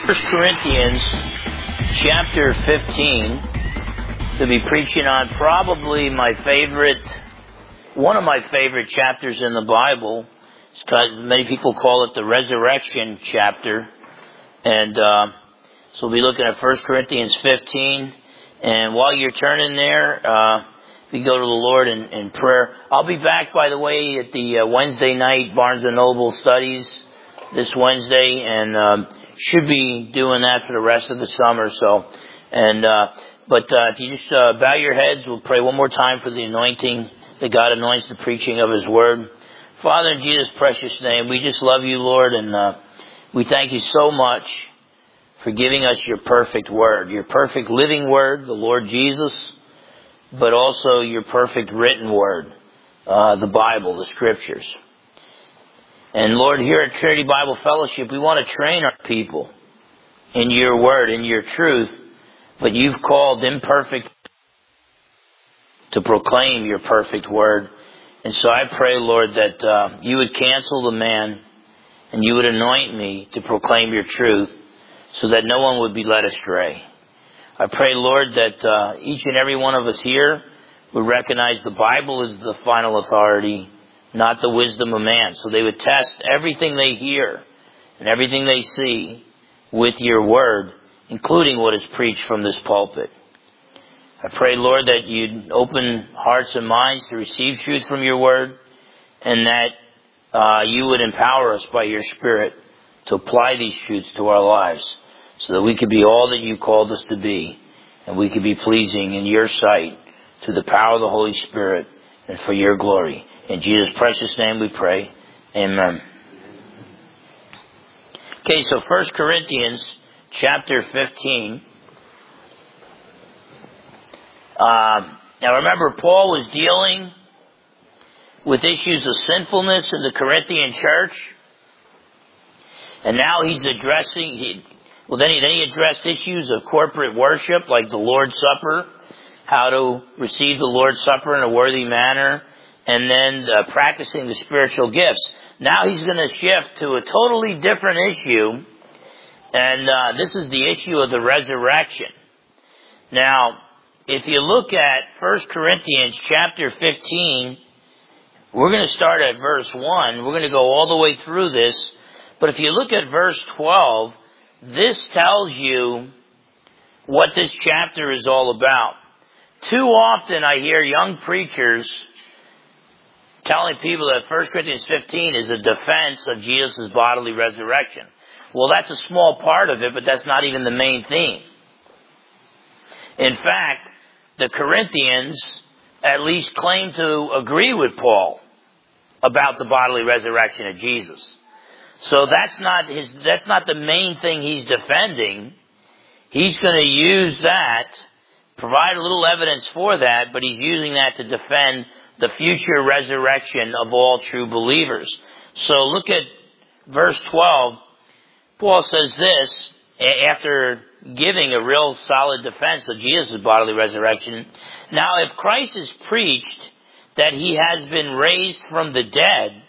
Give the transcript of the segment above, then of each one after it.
First Corinthians chapter 15 to be preaching on probably one of my favorite chapters in the Bible. Many people call it the resurrection chapter. And so we'll be looking at 1 Corinthians 15. And while you're turning there, we go to the Lord in prayer. I'll be back, by the way, at the Wednesday night Barnes & Noble studies this Wednesday, and should be doing that for the rest of the summer. But if you just bow your heads, we'll pray one more time for the anointing that God anoints the preaching of His Word. Father, in Jesus' precious name, we just love you, Lord, and we thank you so much for giving us your perfect Word, your perfect living Word, the Lord Jesus, but also your perfect written Word, the Bible, the Scriptures. And Lord, here at Trinity Bible Fellowship, we want to train our people in your Word, in your truth, but you've called imperfect to proclaim your perfect Word. And so I pray, Lord, that you would cancel the man and you would anoint me to proclaim your truth so that no one would be led astray. I pray, Lord, that each and every one of us here would recognize the Bible is the final authority, not the wisdom of man. So they would test everything they hear and everything they see with your Word, including what is preached from this pulpit. I pray, Lord, that you'd open hearts and minds to receive truth from your Word, and that you would empower us by your Spirit to apply these truths to our lives so that we could be all that you called us to be, and we could be pleasing in your sight through the power of the Holy Spirit and for your glory. In Jesus' precious name we pray. Amen. Okay, so 1 Corinthians chapter 15. Now remember, Paul was dealing with issues of sinfulness in the Corinthian church. And now he's addressing, then he addressed issues of corporate worship like the Lord's Supper, how to receive the Lord's Supper in a worthy manner, and then practicing the spiritual gifts. Now he's going to shift to a totally different issue, and this is the issue of the resurrection. Now, if you look at 1 Corinthians chapter 15, we're going to start at verse 1. We're going to go all the way through this. But if you look at verse 12, this tells you what this chapter is all about. Too often I hear young preachers telling people that 1 Corinthians 15 is a defense of Jesus' bodily resurrection. Well, that's a small part of it, but that's not even the main theme. In fact, the Corinthians at least claim to agree with Paul about the bodily resurrection of Jesus. So that's not the main thing he's defending. He's going to use that, provide a little evidence for that, but he's using that to defend the future resurrection of all true believers. So look at verse 12. Paul says this, after giving a real solid defense of Jesus' bodily resurrection. Now, if Christ is preached that he has been raised from the dead,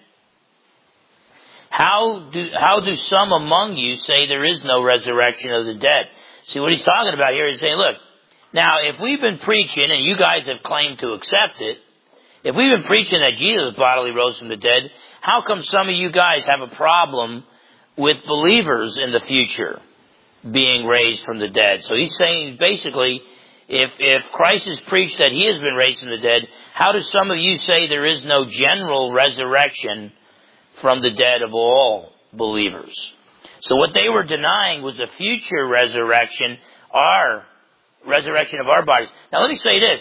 how do some among you say there is no resurrection of the dead? See, what he's talking about here is saying, look, now if we've been preaching, and you guys have claimed to accept it, if we've been preaching that Jesus bodily rose from the dead, how come some of you guys have a problem with believers in the future being raised from the dead? So he's saying basically, if Christ has preached that he has been raised from the dead, how do some of you say there is no general resurrection from the dead of all believers? So what they were denying was a future resurrection, our resurrection of our bodies. Now let me say this,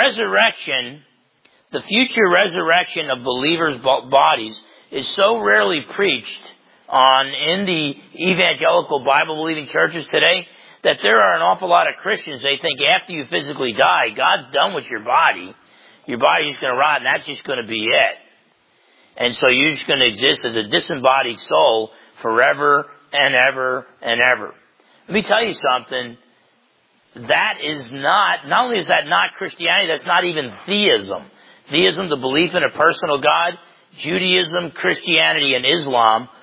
the future resurrection of believers' bodies is so rarely preached in the evangelical Bible-believing churches today that there are an awful lot of Christians, they think after you physically die, God's done with your body. Your body's just going to rot, and that's just going to be it. And so you're just going to exist as a disembodied soul forever and ever and ever. Let me tell you something. That is not only is that not Christianity, that's not even theism. Theism, the belief in a personal God, Judaism, Christianity, and Islam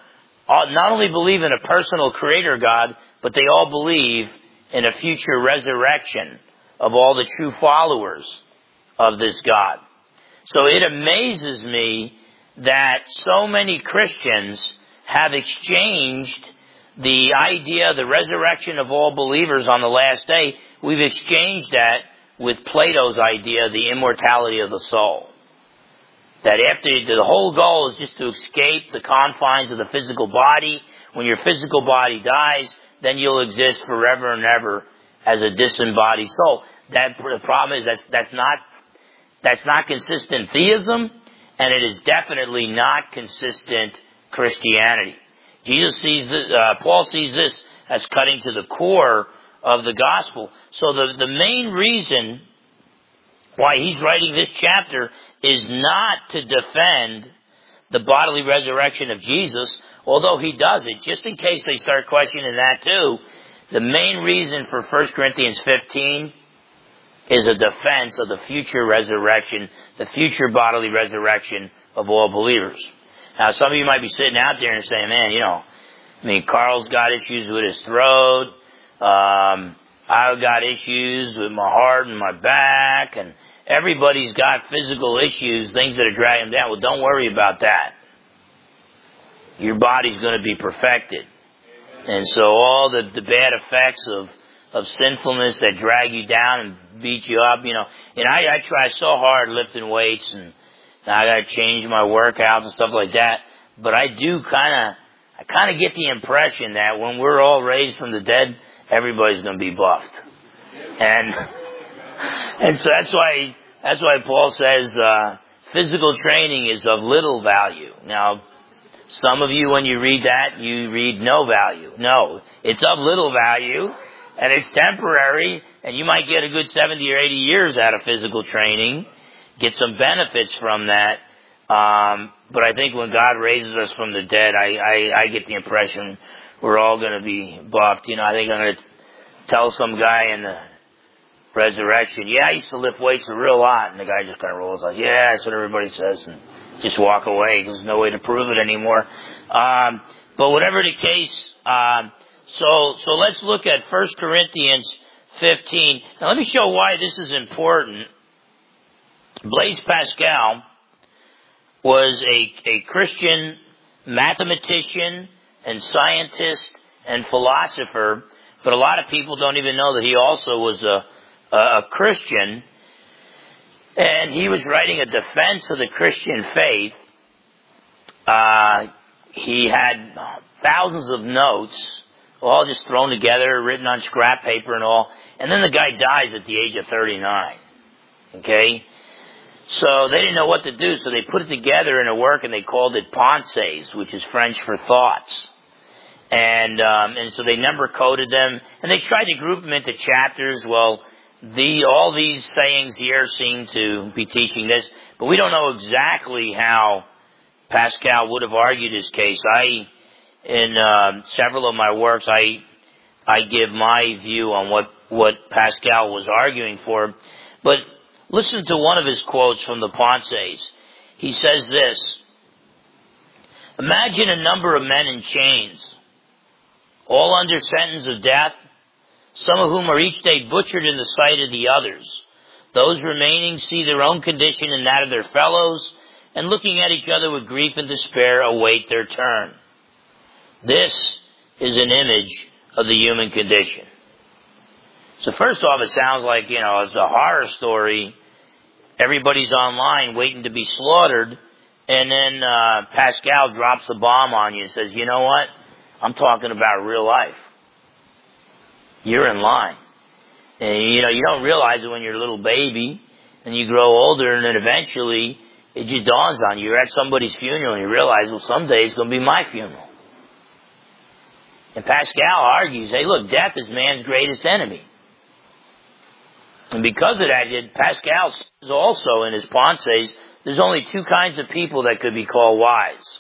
not only believe in a personal creator God, but they all believe in a future resurrection of all the true followers of this God. So it amazes me that so many Christians have exchanged the idea of the resurrection of all believers on the last day. We've exchanged that with Plato's idea of the immortality of the soul. That after the whole goal is just to escape the confines of the physical body. When your physical body dies, then you'll exist forever and ever as a disembodied soul. The problem is that's not consistent theism, and it is definitely not consistent Christianity. Paul sees this as cutting to the core of the gospel. So the main reason why he's writing this chapter is not to defend the bodily resurrection of Jesus, although he does it, just in case they start questioning that too. The main reason for 1 Corinthians 15 is a defense of the future resurrection, the future bodily resurrection of all believers. Now, some of you might be sitting out there and saying, man, Carl's got issues with his throat. I've got issues with my heart and my back, and everybody's got physical issues, things that are dragging them down. Well, don't worry about that. Your body's going to be perfected. And so all the bad effects of sinfulness that drag you down and beat you up, and I try so hard lifting weights, and I got to change my workouts and stuff like that. But I do kind of get the impression that when we're all raised from the dead, everybody's going to be buffed. And so that's why Paul says, physical training is of little value. Now, some of you, when you read that, you read no value. No, it's of little value, and it's temporary, and you might get a good 70 or 80 years out of physical training, get some benefits from that. But I think when God raises us from the dead, I get the impression we're all going to be buffed. I think I'm going to tell some guy in the resurrection, I used to lift weights a real lot, and the guy just kind of rolls like, that's what everybody says, and just walk away because there's no way to prove it anymore. But whatever the case, so let's look at 1 Corinthians 15. Now let me show why this is important. Blaise Pascal was a Christian mathematician and scientist and philosopher, but a lot of people don't even know that he also was a Christian, and he was writing a defense of the Christian faith. He had thousands of notes, all just thrown together, written on scrap paper and all, and then the guy dies at the age of 39. Okay? So they didn't know what to do, so they put it together in a work, and they called it Pensées, which is French for thoughts. And so they number coded them, and they tried to group them into chapters. Well, all these sayings here seem to be teaching this, but we don't know exactly how Pascal would have argued his case. In several of my works, I give my view on what Pascal was arguing for. But listen to one of his quotes from the Pensées. He says this: imagine a number of men in chains, all under sentence of death, some of whom are each day butchered in the sight of the others. Those remaining see their own condition and that of their fellows, and looking at each other with grief and despair, await their turn. This is an image of the human condition. So first off, it sounds like, it's a horror story. Everybody's online waiting to be slaughtered, and then Pascal drops the bomb on you and says, you know what? I'm talking about real life. You're in line. And, you don't realize it when you're a little baby, and you grow older, and then eventually it just dawns on you. You're at somebody's funeral, and you realize, well, someday it's going to be my funeral. And Pascal argues, hey, look, death is man's greatest enemy. And because of that, Pascal says also in his Pensées, there's only two kinds of people that could be called wise.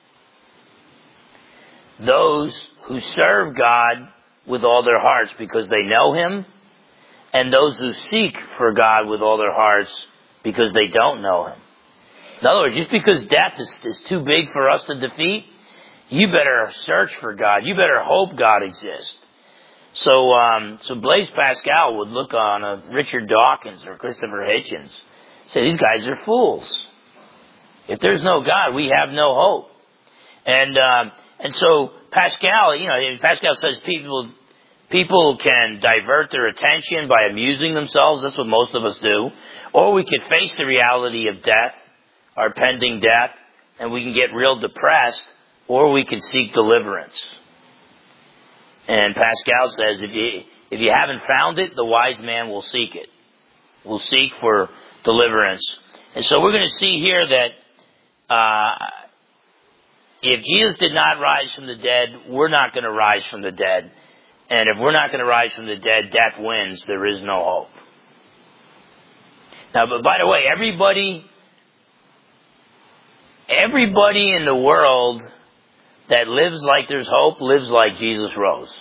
Those who serve God with all their hearts because they know Him, and those who seek for God with all their hearts because they don't know Him. In other words, just because death is too big for us to defeat, you better search for God. You better hope God exists. So Blaise Pascal would look on Richard Dawkins or Christopher Hitchens, say, these guys are fools. If there's no God, we have no hope. And so Pascal, Pascal says people can divert their attention by amusing themselves. That's what most of us do. Or we could face the reality of death, our pending death, and we can get real depressed, or we can seek deliverance. And Pascal says, if you haven't found it, the wise man will seek it. Will seek for deliverance. And so we're going to see here that if Jesus did not rise from the dead, we're not going to rise from the dead. And if we're not going to rise from the dead, death wins. There is no hope. Now, but by the way, everybody in the world that lives like there's hope lives like Jesus rose.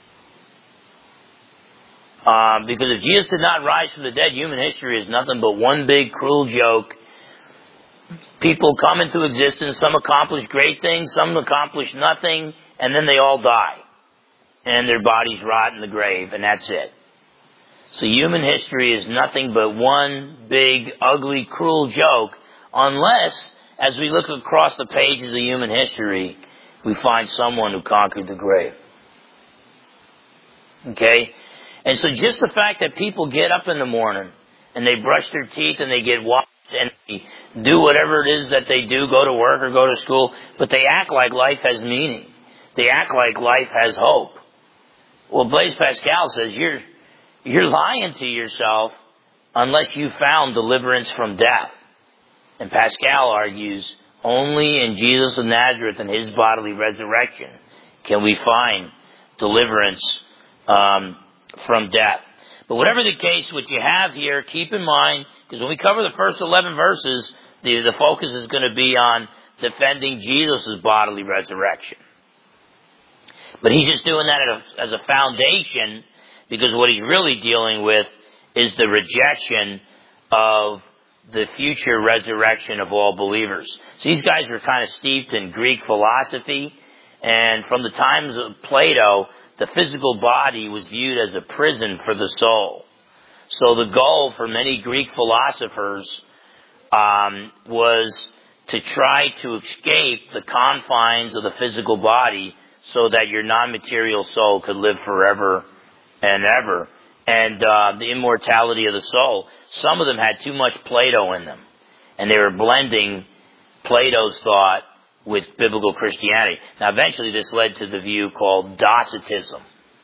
Because if Jesus did not rise from the dead, human history is nothing but one big cruel joke. People come into existence, some accomplish great things, some accomplish nothing, and then they all die. And their bodies rot in the grave, and that's it. So human history is nothing but one big, ugly, cruel joke, unless, as we look across the pages of human history, we find someone who conquered the grave. Okay? And so just the fact that people get up in the morning, and they brush their teeth, and they get washed, and they do whatever it is that they do, go to work or go to school, but they act like life has meaning. They act like life has hope. Well, Blaise Pascal says you're lying to yourself unless you found deliverance from death. And Pascal argues only in Jesus of Nazareth and his bodily resurrection can we find deliverance from death. But whatever the case, what you have here, keep in mind, because when we cover the first 11 verses, the focus is going to be on defending Jesus' bodily resurrection. But he's just doing that as a foundation, because what he's really dealing with is the rejection of the future resurrection of all believers. So these guys were kind of steeped in Greek philosophy, and from the times of Plato, the physical body was viewed as a prison for the soul. So the goal for many Greek philosophers was to try to escape the confines of the physical body so that your non-material soul could live forever and ever. And the immortality of the soul. Some of them had too much Plato in them. And they were blending Plato's thought with biblical Christianity. Now eventually this led to the view called Docetism.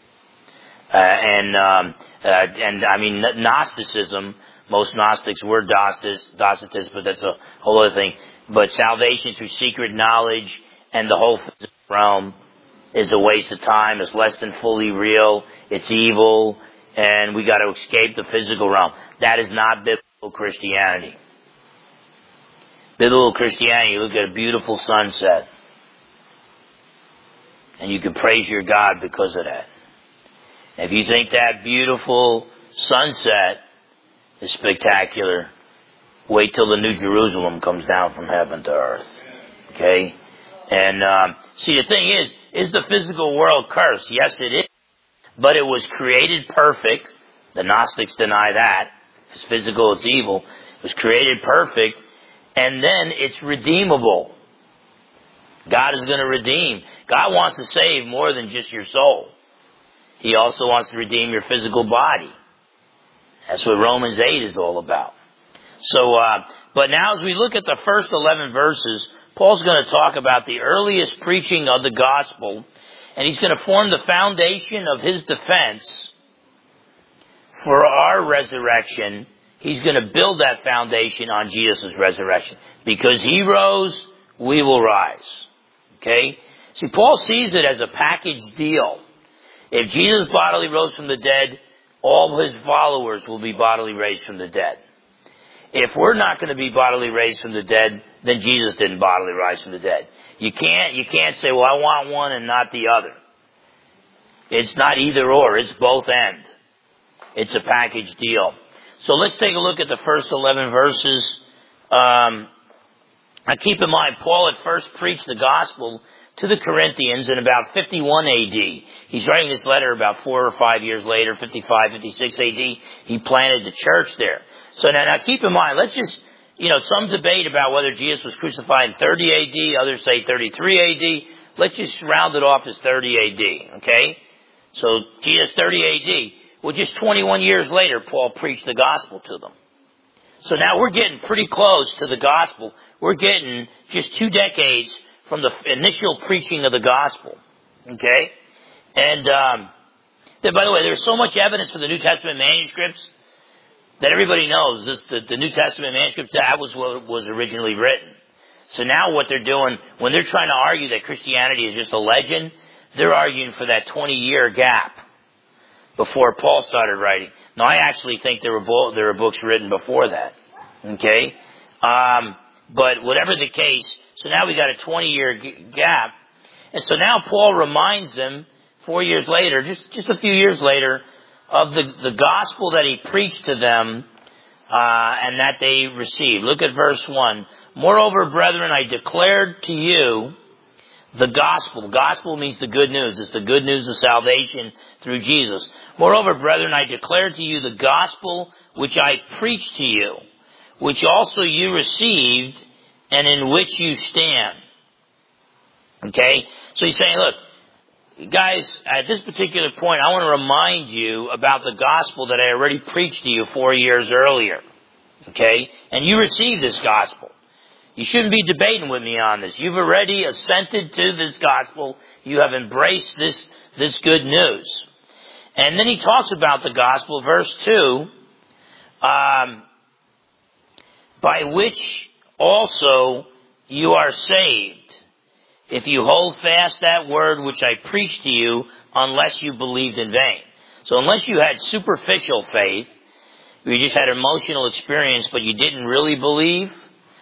Gnosticism, most Gnostics were Docetists, but that's a whole other thing. But salvation through secret knowledge and the whole physical realm is a waste of time. It's less than fully real. It's evil. And we got to escape the physical realm. That is not biblical Christianity. Biblical Christianity, you look at a beautiful sunset, and you can praise your God because of that. If you think that beautiful sunset is spectacular, wait till the New Jerusalem comes down from heaven to earth. Okay? And see, the thing is the physical world cursed? Yes, it is. But it was created perfect. The Gnostics deny that. It's physical, it's evil. It was created perfect. And then it's redeemable. God is going to redeem. God wants to save more than just your soul. He also wants to redeem your physical body. That's what Romans 8 is all about. So, but now as we look at the first 11 verses, Paul's going to talk about the earliest preaching of the gospel. And he's going to form the foundation of his defense for our resurrection. He's going to build that foundation on Jesus' resurrection. Because he rose, we will rise. Okay? See, Paul sees it as a package deal. If Jesus bodily rose from the dead, all his followers will be bodily raised from the dead. If we're not going to be bodily raised from the dead, then Jesus didn't bodily rise from the dead. You can't say, well, I want one and not the other. It's not either or, it's both and. It's a package deal. So let's take a look at the first 11 verses. Now keep in mind, Paul at first preached the gospel to the Corinthians in about 51 AD. He's writing this letter about 4 or 5 years later, 55, 56 AD. He planted the church there. So now keep in mind, let's just, some debate about whether Jesus was crucified in 30 AD, others say 33 AD. Let's just round it off as 30 AD, okay? So Jesus 30 AD. Well, just 21 years later, Paul preached the gospel to them. So now we're getting pretty close to the gospel. We're getting just 2 decades from the initial preaching of the gospel. Okay? And, by the way, there's so much evidence for the New Testament manuscripts that everybody knows the New Testament manuscripts, that was what was originally written. So now what they're doing, when they're trying to argue that Christianity is just a legend, they're arguing for that 20-year gap before Paul started writing. Now, I actually think there were books written before that. Okay? But whatever the case, so now we got a 20-year gap. And so now Paul reminds them 4 years later, just a few years later, of the gospel that he preached to them, and that they received. Look at verse 1. Moreover, brethren, I declared to you the gospel. Gospel means the good news. It's the good news of salvation through Jesus. Moreover, brethren, I declare to you the gospel which I preached to you, which also you received, and in which you stand. Okay? So he's saying, look, guys, at this particular point, I want to remind you about the gospel that I already preached to you 4 years earlier. Okay? And you received this gospel. You shouldn't be debating with me on this. You've already assented to this gospel. You have embraced this good news. And then he talks about the gospel, verse 2, by which also you are saved, if you hold fast that word which I preached to you, unless you believed in vain. So unless you had superficial faith, you just had emotional experience, but you didn't really believe,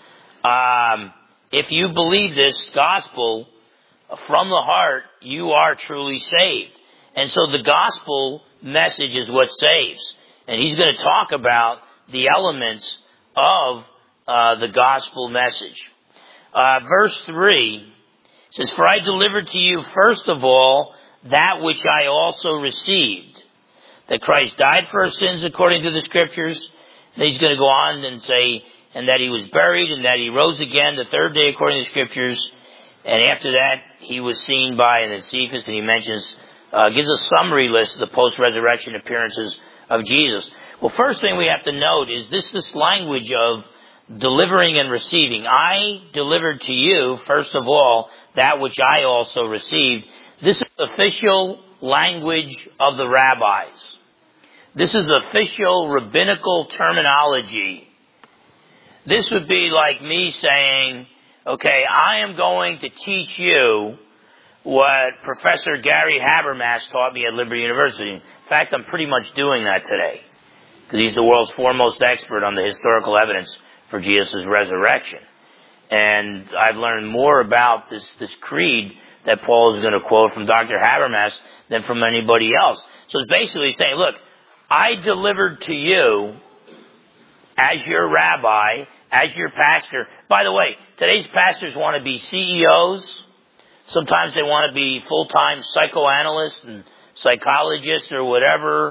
if you believe this gospel from the heart, you are truly saved. And so the gospel message is what saves. And he's going to talk about the elements of the gospel message. Verse 3 says, for I delivered to you first of all that which I also received, that Christ died for our sins according to the Scriptures. And he's going to go on and say, and that he was buried, and that he rose again the third day according to the Scriptures. And after that, he was seen by, and then Cephas, and he mentions, gives a summary list of the post-resurrection appearances of Jesus. Well, first thing we have to note is this language of delivering and receiving. I delivered to you, first of all, that which I also received. This is official language of the rabbis. This is official rabbinical terminology. This would be like me saying, okay, I am going to teach you what Professor Gary Habermas taught me at Liberty University. In fact, I'm pretty much doing that today, because he's the world's foremost expert on the historical evidence for Jesus' resurrection. And I've learned more about this creed that Paul is going to quote from Dr. Habermas than from anybody else. So it's basically saying, look, I delivered to you as your rabbi, as your pastor. By the way, today's pastors want to be CEOs. Sometimes they want to be full-time psychoanalysts and psychologists or whatever.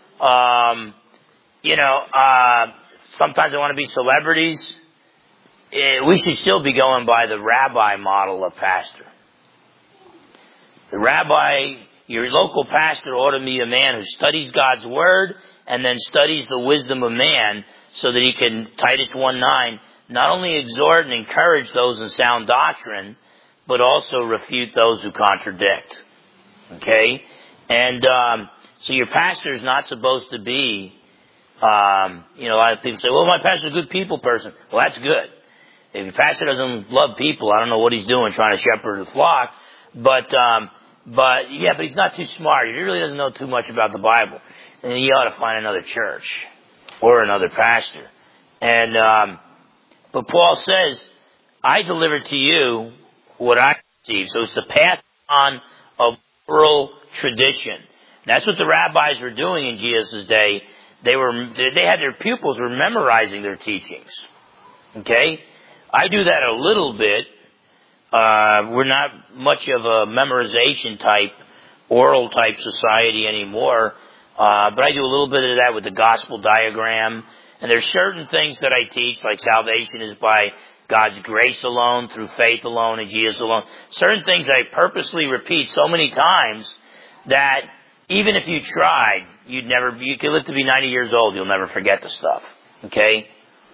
Sometimes they want to be celebrities. We should still be going by the rabbi model of pastor. The rabbi, your local pastor, ought to be a man who studies God's Word and then studies the wisdom of man, so that he can, Titus 1:9, not only exhort and encourage those in sound doctrine, but also refute those who contradict. Okay? And so your pastor is not supposed to be, a lot of people say, well, my pastor's a good people person. Well, that's good. If your pastor doesn't love people, I don't know what he's doing trying to shepherd the flock. But he's not too smart. He really doesn't know too much about the Bible. And he ought to find another church or another pastor. And, but Paul says, I delivered to you what I received. So it's the pass on of oral tradition. That's what the rabbis were doing in Jesus' day. They had their pupils were memorizing their teachings. Okay? I do that a little bit. We're not much of a memorization type, oral type society anymore. But I do a little bit of that with the gospel diagram. And there's certain things that I teach, like salvation is by God's grace alone, through faith alone, in Jesus alone. Certain things I purposely repeat so many times that even if you tried, you could live to be 90 years old, you'll never forget the stuff. Okay?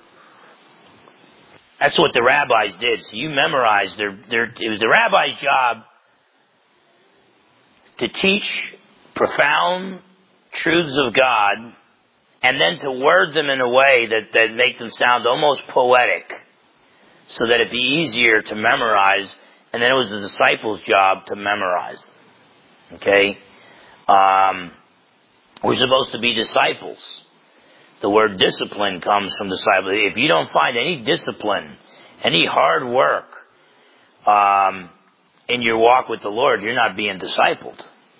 That's what the rabbis did. So you memorized it was the rabbi's job to teach profound truths of God and then to word them in a way that make them sound almost poetic so that it'd be easier to memorize, and then it was the disciples' job to memorize them. Okay? We're supposed to be disciples. The word discipline comes from disciple. If you don't find any discipline, any hard work in your walk with the Lord, you're not being discipled.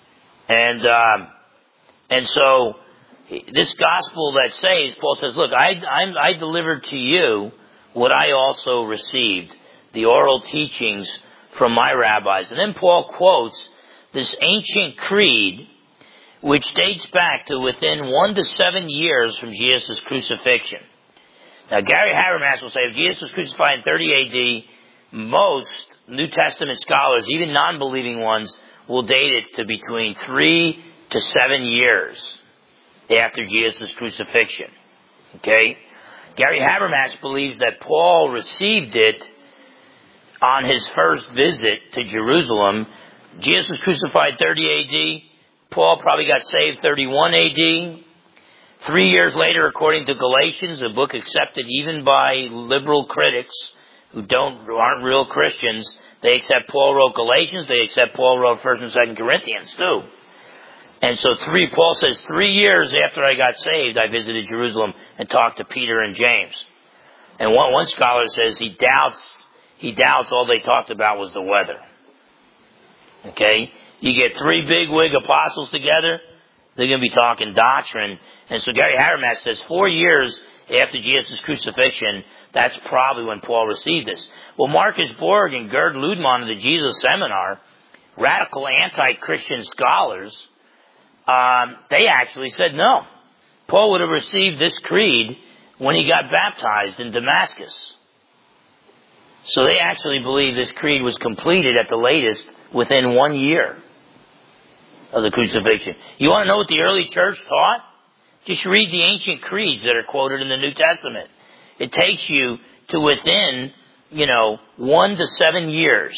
And so this gospel that saves, Paul says, look, I delivered to you what I also received, the oral teachings from my rabbis. And then Paul quotes this ancient creed, which dates back to within 1 to 7 years from Jesus' crucifixion. Now, Gary Habermas will say if Jesus was crucified in 30 A.D., most New Testament scholars, even non-believing ones, will date it to between 3 to 7 years after Jesus' crucifixion. Okay? Gary Habermas believes that Paul received it on his first visit to Jerusalem. Jesus was crucified 30 A.D., Paul probably got saved 31 A.D. 3 years later, according to Galatians, a book accepted even by liberal critics who aren't real Christians, they accept Paul wrote Galatians, they accept Paul wrote 1st and 2nd Corinthians too. And so Paul says 3 years after I got saved, I visited Jerusalem and talked to Peter and James. And one scholar says he doubts all they talked about was the weather. Okay? You get 3 big wig apostles together, they're going to be talking doctrine. And so Gary Habermas says 4 years after Jesus' crucifixion, that's probably when Paul received this. Well, Marcus Borg and Gerd Ludman of the Jesus Seminar, radical anti-Christian scholars, they actually said no. Paul would have received this creed when he got baptized in Damascus. So they actually believe this creed was completed at the latest within 1 year of the crucifixion. You want to know what the early church taught? Just read the ancient creeds that are quoted in the New Testament. It takes you to within, 1 to 7 years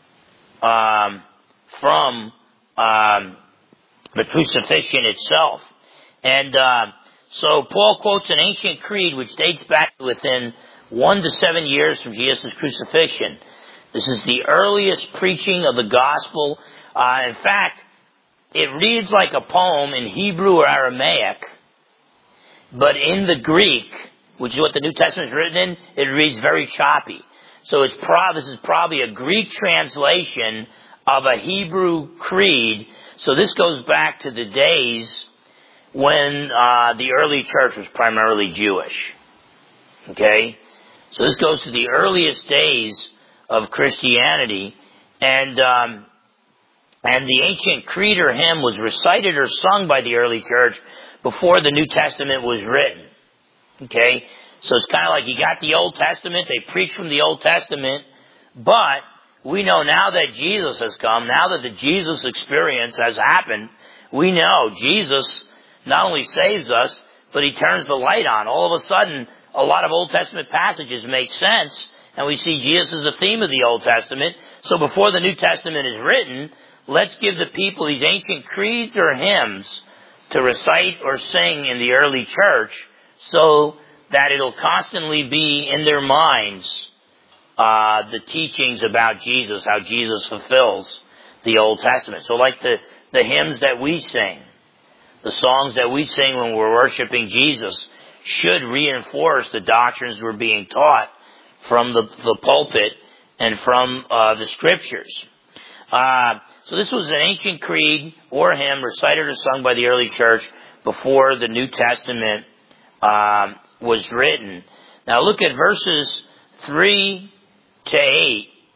from the crucifixion itself. And so Paul quotes an ancient creed which dates back to within 1 to 7 years from Jesus' crucifixion. This is the earliest preaching of the gospel. In fact, it reads like a poem in Hebrew or Aramaic, but in the Greek, which is what the New Testament is written in, it reads very choppy. So this is probably a Greek translation of a Hebrew creed. So this goes back to the days when the early church was primarily Jewish. Okay? So this goes to the earliest days of Christianity, and the ancient creed or hymn was recited or sung by the early church before the New Testament was written. Okay? So it's kind of like you got the Old Testament, they preach from the Old Testament, but we know now that Jesus has come, now that the Jesus experience has happened, we know Jesus not only saves us, but he turns the light on. All of a sudden, a lot of Old Testament passages make sense, and we see Jesus as the theme of the Old Testament. So before the New Testament is written, let's give the people these ancient creeds or hymns to recite or sing in the early church so that it'll constantly be in their minds the teachings about Jesus, how Jesus fulfills the Old Testament. So like the hymns that we sing, the songs that we sing when we're worshiping Jesus should reinforce the doctrines we're being taught from the pulpit and from the scriptures. So this was an ancient creed or hymn recited or sung by the early church before the New Testament was written. Now look at verses 3 to 8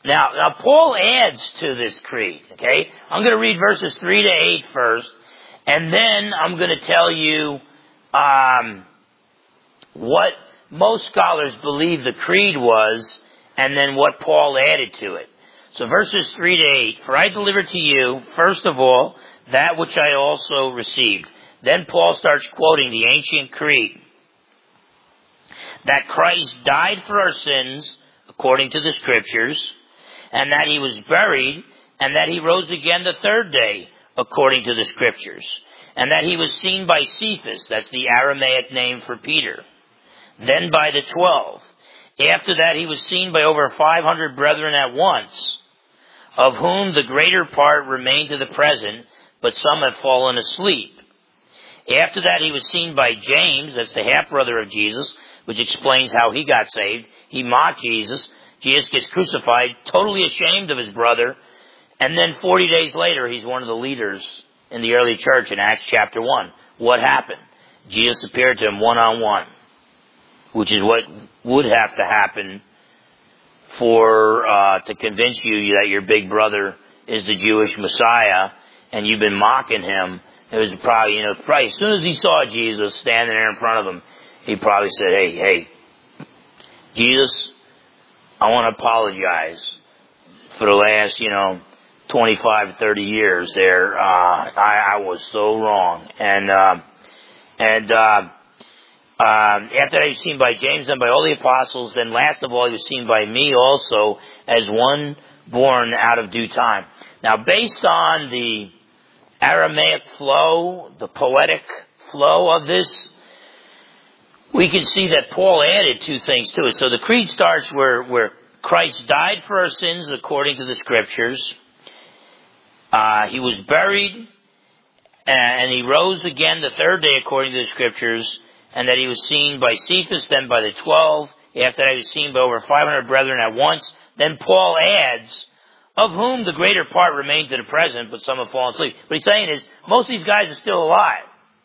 Now Paul adds to this creed, okay? I'm going to read verses 3 to 8 first, and then I'm going to tell you what most scholars believe the creed was, and then what Paul added to it. So verses 3 to 8, for I delivered to you, first of all, that which I also received. Then Paul starts quoting the ancient creed. That Christ died for our sins, according to the Scriptures, and that he was buried, and that he rose again the third day, according to the Scriptures, and that he was seen by Cephas, that's the Aramaic name for Peter, then by the 12. After that he was seen by over 500 brethren at once, of whom the greater part remain to the present, but some have fallen asleep. After that he was seen by James, that's the half-brother of Jesus, which explains how he got saved. He mocked Jesus. Jesus gets crucified, totally ashamed of his brother. And then 40 days later, he's one of the leaders in the early church in Acts chapter 1. What happened? Jesus appeared to him one-on-one, which is what would have to happen for to convince you that your big brother is the Jewish Messiah, and you've been mocking him. It was probably as soon as he saw Jesus standing there in front of him, he probably said, hey, Jesus, I want to apologize for the last, 25, 30 years there. I was so wrong. And after that he was seen by James, then by all the apostles, then last of all he was seen by me also as one born out of due time. Now based on the Aramaic flow, the poetic flow of this, we can see that Paul added two things to it. So the creed starts where Christ died for our sins according to the Scriptures. He was buried, and he rose again the third day according to the Scriptures, and that he was seen by Cephas, then by the 12. After that he was seen by over 500 brethren at once. Then Paul adds, of whom the greater part remain to the present, but some have fallen asleep. What he's saying is, most of these guys are still alive.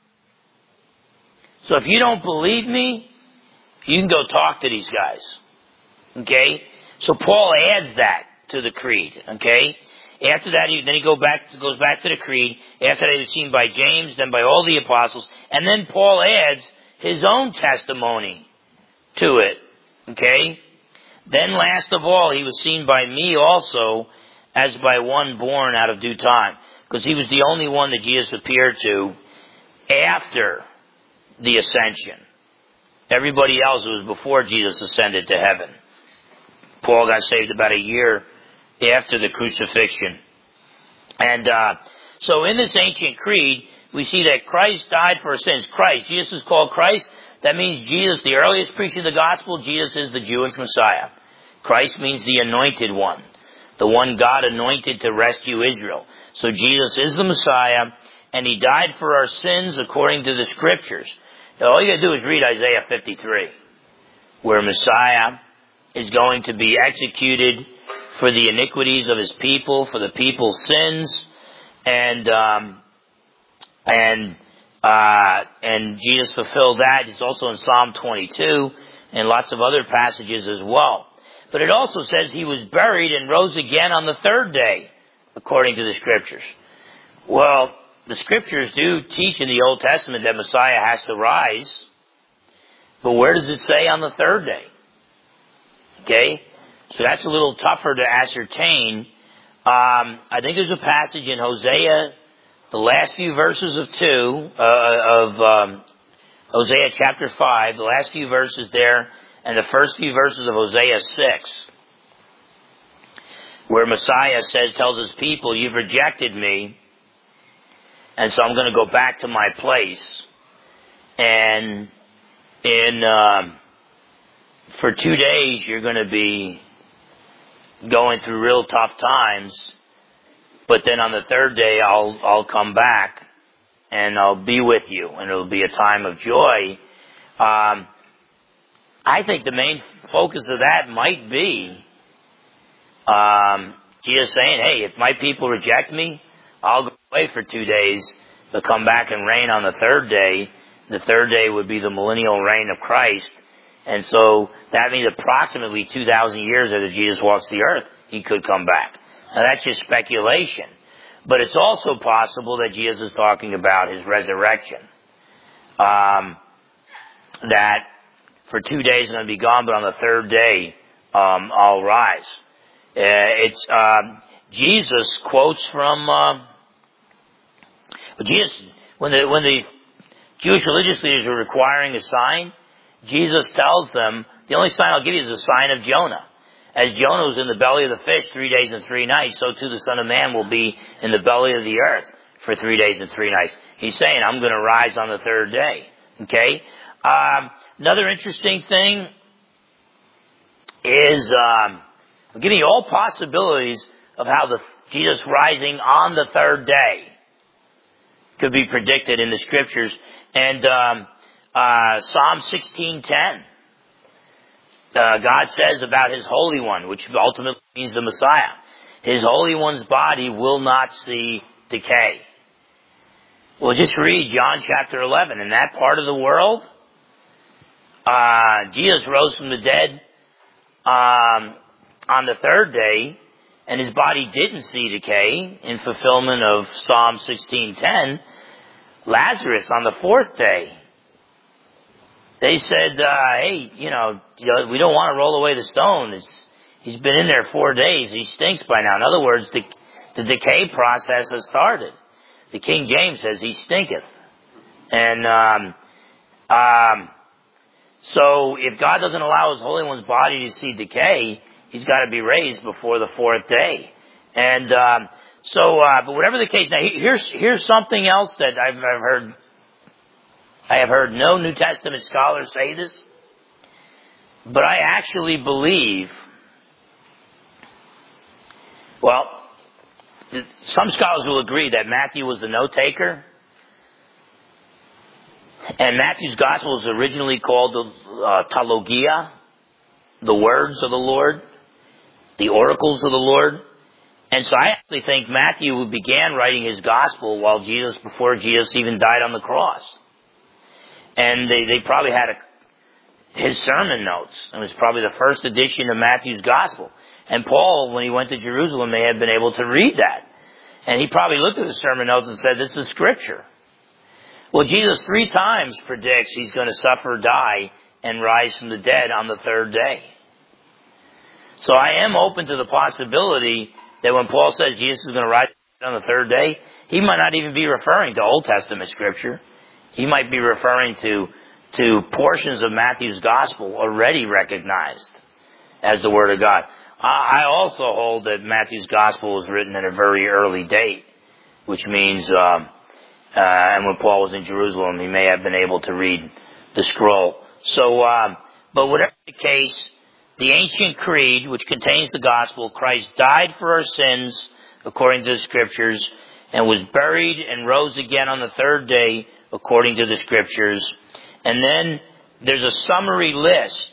So if you don't believe me, you can go talk to these guys. Okay? So Paul adds that to the creed. Okay? After that, he goes back to the creed. After that, he was seen by James, then by all the apostles. And then Paul adds his own testimony to it. Okay? Then last of all, he was seen by me also as by one born out of due time. Because he was the only one that Jesus appeared to after the ascension. Everybody else was before Jesus ascended to heaven. Paul got saved about a year after the crucifixion. And so in this ancient creed, we see that Christ died for our sins. Christ, Jesus is called Christ. That means Jesus, the earliest preacher of the gospel, Jesus is the Jewish Messiah. Christ means the anointed one, the one God anointed to rescue Israel. So Jesus is the Messiah, and he died for our sins according to the Scriptures. Now, all you got to do is read Isaiah 53, where Messiah is going to be executed for the iniquities of his people, for the people's sins, and Jesus fulfilled that. It's also in Psalm 22 and lots of other passages as well. But it also says he was buried and rose again on the third day, according to the Scriptures. Well, the Scriptures do teach in the Old Testament that Messiah has to rise. But where does it say on the third day? Okay? So that's a little tougher to ascertain. I think there's a passage in Hosea, the last few verses of Hosea chapter 5, the last few verses there, and the first few verses of Hosea 6, where Messiah tells his people, you've rejected me, and so I'm going to go back to my place. And for 2 days you're going to be going through real tough times, but then on the third day I'll come back and I'll be with you, and it'll be a time of joy. I think the main focus of that might be Jesus saying, hey, if my people reject me, I'll go away for 2 days, but come back and reign on the third day. The third day would be the millennial reign of Christ. And so that means approximately 2,000 years after Jesus walks the earth, he could come back. Now that's just speculation. But it's also possible that Jesus is talking about his resurrection. That for 2 days I'm going to be gone, but on the third day, I'll rise. Jesus quotes from, Jesus, when the Jewish religious leaders were requiring a sign, Jesus tells them, the only sign I'll give you is the sign of Jonah. As Jonah was in the belly of the fish 3 days and 3 nights, so too the Son of Man will be in the belly of the earth for 3 days and 3 nights. He's saying, I'm going to rise on the third day. Okay? Another interesting thing is, I'm giving you all possibilities of how Jesus rising on the third day could be predicted in the scriptures. And Psalm 16:10, God says about his Holy One, which ultimately means the Messiah, his Holy One's body will not see decay. Well, just read John chapter 11. In that part of the world, Jesus rose from the dead on the third day, and his body didn't see decay in fulfillment of Psalm 16:10. Lazarus on the fourth day, they said, hey, we don't want to roll away the stone. He's been in there 4 days. He stinks by now. In other words, the decay process has started. The King James says he stinketh. And so if God doesn't allow his Holy One's body to see decay, he's got to be raised before the fourth day. And but whatever the case, now here's something else that I've heard. I have heard no New Testament scholars say this, but I actually believe, well, some scholars will agree that Matthew was the note-taker, and Matthew's gospel was originally called the Teologia, the words of the Lord, the oracles of the Lord. And so I actually think Matthew began writing his gospel before Jesus even died on the cross. And they probably had his sermon notes. It was probably the first edition of Matthew's gospel. And Paul, when he went to Jerusalem, may have been able to read that. And he probably looked at the sermon notes and said, this is scripture. Well, Jesus 3 times predicts he's going to suffer, die, and rise from the dead on the third day. So I am open to the possibility that when Paul says Jesus is going to rise on the third day, he might not even be referring to Old Testament scripture. He might be referring to portions of Matthew's gospel already recognized as the Word of God. I also hold that Matthew's gospel was written at a very early date, which means, and when Paul was in Jerusalem, he may have been able to read the scroll. So, but whatever the case, the ancient creed, which contains the gospel, Christ died for our sins, according to the scriptures, and was buried and rose again on the third day, according to the scriptures. And then there's a summary list.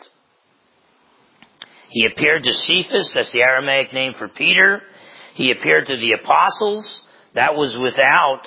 He appeared to Cephas, that's the Aramaic name for Peter. He appeared to the apostles. That was without,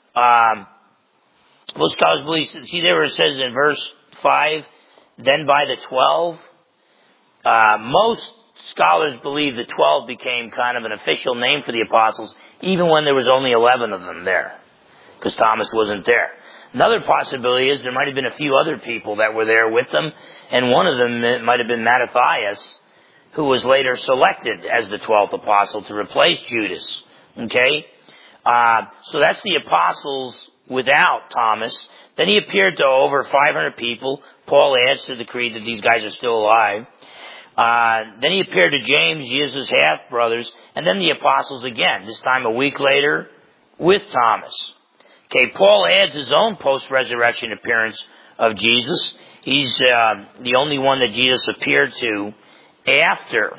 most scholars believe, see there where it says in verse 5, then by the 12. Most scholars believe the 12 became kind of an official name for the apostles, even when there was only 11 of them there, because Thomas wasn't there. Another possibility is there might have been a few other people that were there with them, and one of them might have been Mattathias, who was later selected as the 12th apostle to replace Judas. Okay? So that's the apostles without Thomas. Then he appeared to over 500 people. Paul adds to the creed that these guys are still alive. Then he appeared to James, Jesus' half-brothers, and then the apostles again, this time a week later, with Thomas. Okay, Paul adds his own post-resurrection appearance of Jesus. He's the only one that Jesus appeared to after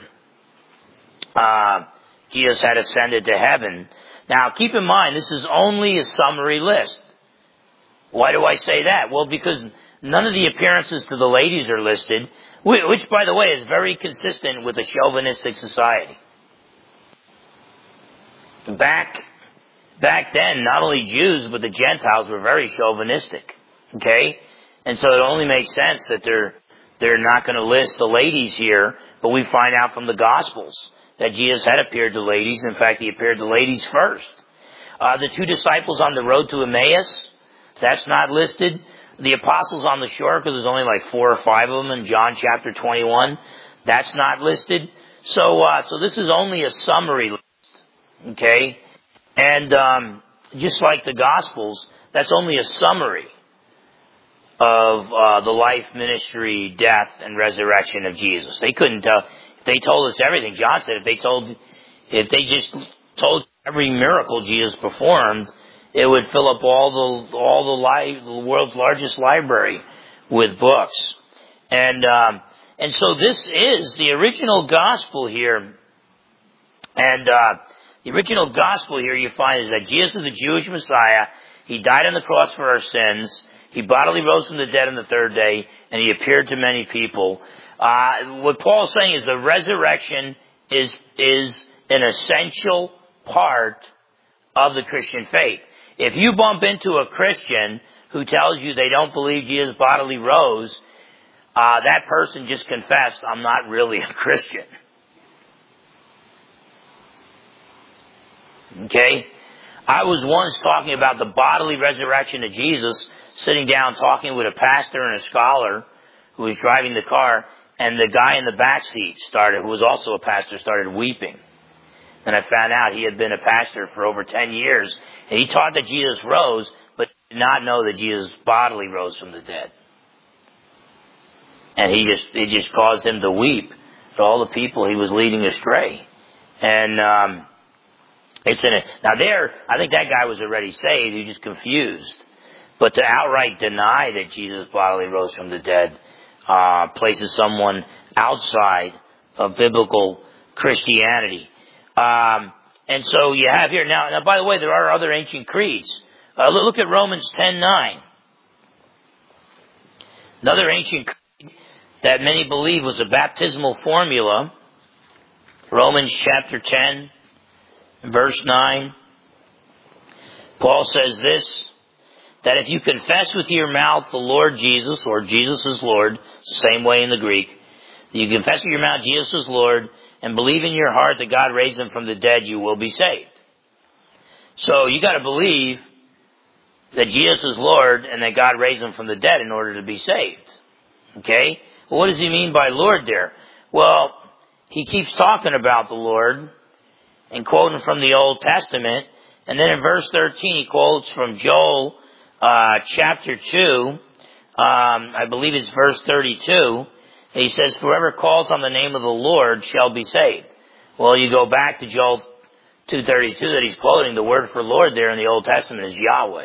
Jesus had ascended to heaven. Now, keep in mind, this is only a summary list. Why do I say that? Well, because none of the appearances to the ladies are listed, which, by the way, is very consistent with a chauvinistic society. Back then, not only Jews, but the Gentiles were very chauvinistic. Okay? And so it only makes sense that they're not going to list the ladies here, but we find out from the Gospels that Jesus had appeared to ladies. In fact, he appeared to ladies first. The 2 disciples on the road to Emmaus, that's not listed. The apostles on the shore, because there's only like 4 or 5 of them in John chapter 21, that's not listed. So this is only a summary list, okay? And just like the Gospels, that's only a summary of the life, ministry, death, and resurrection of Jesus. They couldn't tell. If they told us everything, John said, if they just told every miracle Jesus performed, it would fill up the world's largest library with books. And so this is the original gospel here. And the original gospel here you find is that Jesus is the Jewish Messiah. He died on the cross for our sins. He bodily rose from the dead on the 3rd day, and he appeared to many people. What Paul's saying is the resurrection is an essential part of the Christian faith. If you bump into a Christian who tells you they don't believe Jesus bodily rose, that person just confessed, I'm not really a Christian. Okay? I was once talking about the bodily resurrection of Jesus, sitting down talking with a pastor and a scholar who was driving the car, and the guy in the back seat who was also a pastor, started weeping. And I found out he had been a pastor for over 10 years, and he taught that Jesus rose, but did not know that Jesus bodily rose from the dead. And it just caused him to weep at all the people he was leading astray. And now I think that guy was already saved, he was just confused. But to outright deny that Jesus bodily rose from the dead places someone outside of biblical Christianity. And so you have here, now by the way, there are other ancient creeds. Look at Romans 10:9. Another ancient creed that many believe was a baptismal formula. Romans chapter 10, verse 9. Paul says this, that if you confess with your mouth the Lord Jesus, or Jesus is Lord, it's the same way in the Greek, that you confess with your mouth Jesus is Lord, and believe in your heart that God raised him from the dead, you will be saved. So you got to believe that Jesus is Lord and that God raised him from the dead in order to be saved. Okay? Well, what does he mean by Lord there? Well, he keeps talking about the Lord and quoting from the Old Testament, and then in verse 13 he quotes from Joel chapter 2, I believe it's verse 32. He says, whoever calls on the name of the Lord shall be saved. Well, you go back to Joel 2:32 that he's quoting, the word for Lord there in the Old Testament is Yahweh.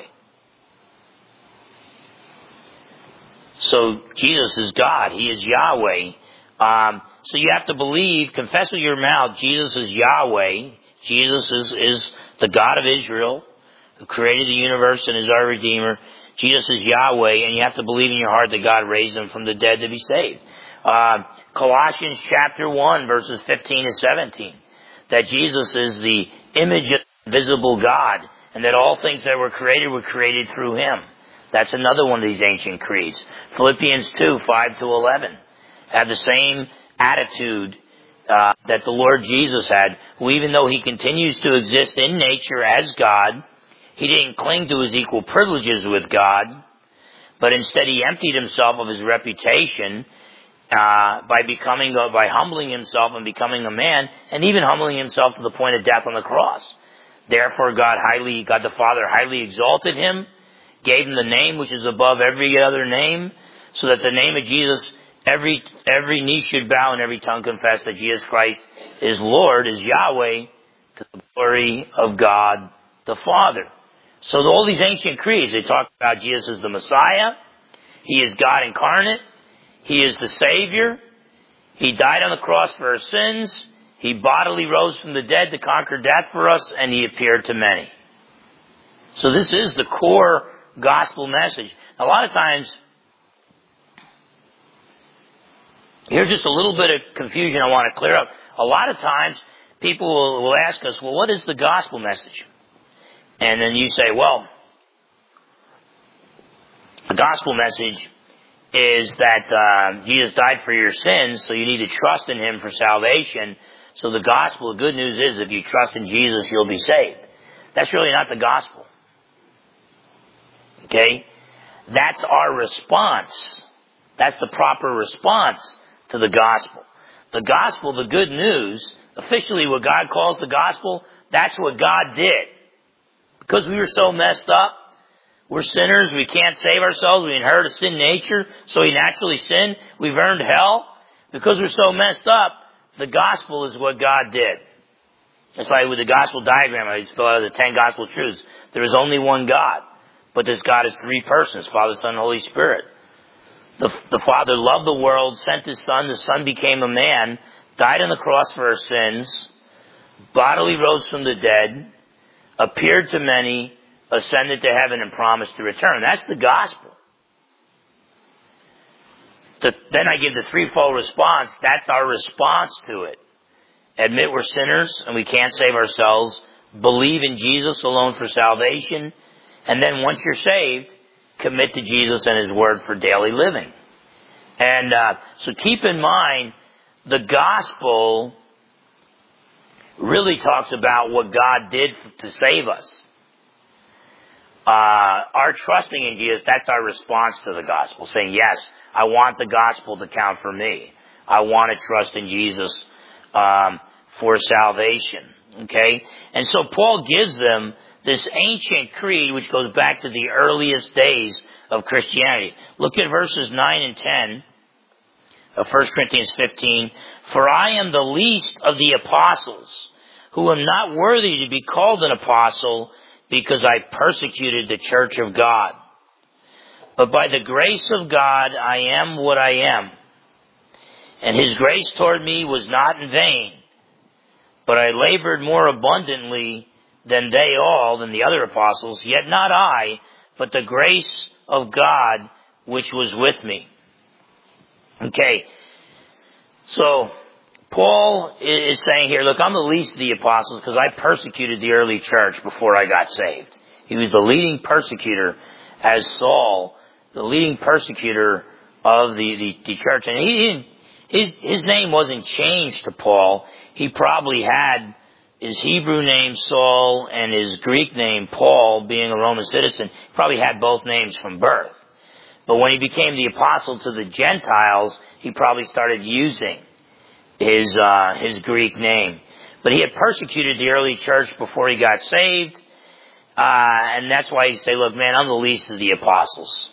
So Jesus is God. He is Yahweh. So you have to believe, confess with your mouth, Jesus is Yahweh. Jesus is the God of Israel, who created the universe and is our Redeemer. Jesus is Yahweh, and you have to believe in your heart that God raised him from the dead to be saved. Colossians chapter 1, verses 15 and 17, that Jesus is the image of the invisible God, and that all things that were created through him. That's another one of these ancient creeds. Philippians 2, 5 to 11, have the same attitude that the Lord Jesus had, who even though he continues to exist in nature as God, he didn't cling to his equal privileges with God, but instead he emptied himself of his reputation by humbling himself and becoming a man, and even humbling himself to the point of death on the cross. Therefore God the Father highly exalted him, gave him the name which is above every other name, so that the name of Jesus, every knee should bow and every tongue confess that Jesus Christ is Lord, is Yahweh, to the glory of God the Father. So all these ancient creeds, they talk about Jesus as the Messiah. He is God incarnate. He is the Savior. He died on the cross for our sins. He bodily rose from the dead to conquer death for us, and he appeared to many. So this is the core gospel message. A lot of times, here's just a little bit of confusion I want to clear up. A lot of times, people will ask us, well, what is the gospel message? And then you say, well, the gospel message is that Jesus died for your sins, so you need to trust in Him for salvation. So the gospel, the good news is if you trust in Jesus, you'll be saved. That's really not the gospel. Okay? That's our response. That's the proper response to the gospel. The gospel, the good news, officially what God calls the gospel, that's what God did. Because we were so messed up, we're sinners, we can't save ourselves, we inherit a sin nature, so we naturally sin, we've earned hell. Because we're so messed up, the gospel is what God did. It's like with the gospel diagram, I spell out the 10 gospel truths. There is only one God, but this God is 3 persons, Father, Son, and Holy Spirit. The Father loved the world, sent His Son, the Son became a man, died on the cross for our sins, bodily rose from the dead, appeared to many, ascended to heaven, and promised to return. That's the gospel. Then I give the threefold response. That's our response to it. Admit we're sinners and we can't save ourselves. Believe in Jesus alone for salvation. And then once you're saved, commit to Jesus and His Word for daily living. And so keep in mind, the gospel really talks about what God did to save us. Our trusting in Jesus, that's our response to the gospel, saying, yes, I want the gospel to count for me. I want to trust in Jesus for salvation. Okay? And so Paul gives them this ancient creed which goes back to the earliest days of Christianity. Look at verses 9 and 10 of 1 Corinthians 15. For I am the least of the apostles, who am not worthy to be called an apostle, because I persecuted the church of God. But by the grace of God I am what I am. And His grace toward me was not in vain, but I labored more abundantly than they all, than the other apostles, yet not I, but the grace of God which was with me. Okay, so Paul is saying here, look, I'm the least of the apostles because I persecuted the early church before I got saved. He was the leading persecutor as Saul, the leading persecutor of the church. And his name wasn't changed to Paul. He probably had his Hebrew name Saul and his Greek name Paul, being a Roman citizen. He probably had both names from birth. But when he became the apostle to the Gentiles, he probably started using his Greek name. But he had persecuted the early church before he got saved. And that's why he say, look, man, I'm the least of the apostles.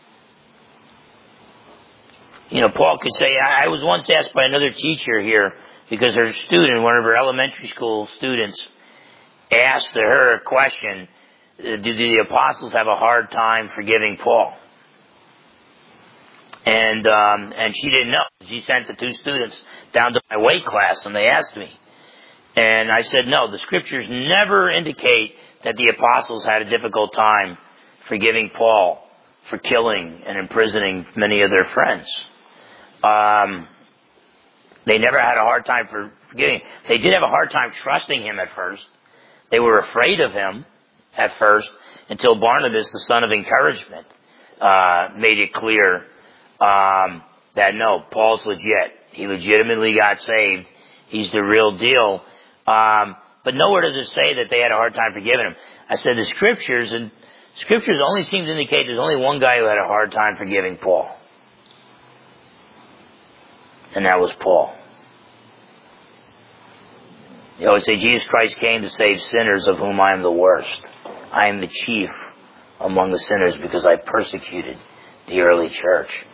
You know, Paul could say, I was once asked by another teacher here, because her student, one of her elementary school students, asked her a question, did the apostles have a hard time forgiving Paul? And she didn't know. She sent the 2 students down to my weight class and they asked me. And I said, no, the scriptures never indicate that the apostles had a difficult time forgiving Paul for killing and imprisoning many of their friends. They never had a hard time for forgiving. They did have a hard time trusting him at first. They were afraid of him at first until Barnabas, the son of encouragement, made it clear that no, Paul's legit. He legitimately got saved. He's the real deal. But nowhere does it say that they had a hard time forgiving him. I said the scriptures only seem to indicate there's only one guy who had a hard time forgiving Paul. And that was Paul. You always say Jesus Christ came to save sinners, of whom I am the worst. I am the chief among the sinners because I persecuted the early church.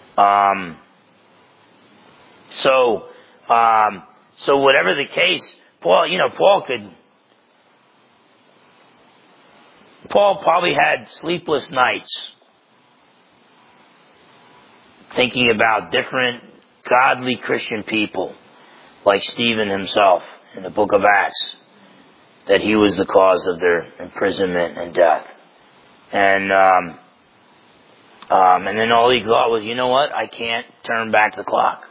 So whatever the case, Paul probably had sleepless nights thinking about different godly Christian people, like Stephen himself in the book of Acts, that he was the cause of their imprisonment and death. And then all he thought was, you know what? I can't turn back the clock.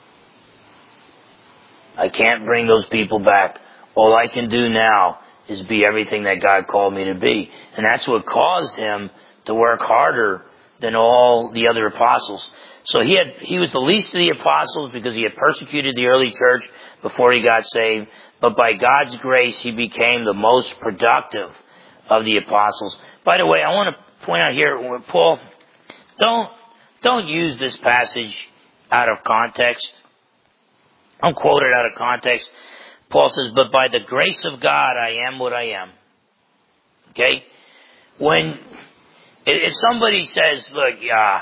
I can't bring those people back. All I can do now is be everything that God called me to be. And that's what caused him to work harder than all the other apostles. So he was the least of the apostles because he had persecuted the early church before he got saved. But by God's grace, he became the most productive of the apostles. By the way, I want to point out here, Paul, don't use this passage out of context. Don't quote it out of context. Paul says, but by the grace of God, I am what I am. Okay? If somebody says, look,